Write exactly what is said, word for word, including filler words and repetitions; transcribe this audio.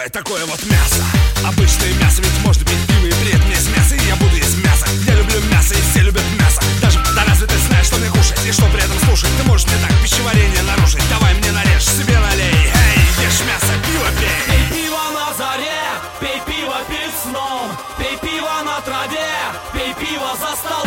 давай такое вот мясо. Обычное мясо, ведь может быть пиво и при этом есть мясо. И я буду есть мясо. Я люблю мясо, и все любят мясо. Даже да разве ты знаешь, что мне кушать и что при этом слушать? Ты можешь мне так пищеварение нарушить. Давай мне нарежь, себе налей. Эй, ешь мясо, пиво пей. Пей пиво на заре, пей пиво перед сном, пей пиво на траве, пей пиво за столом.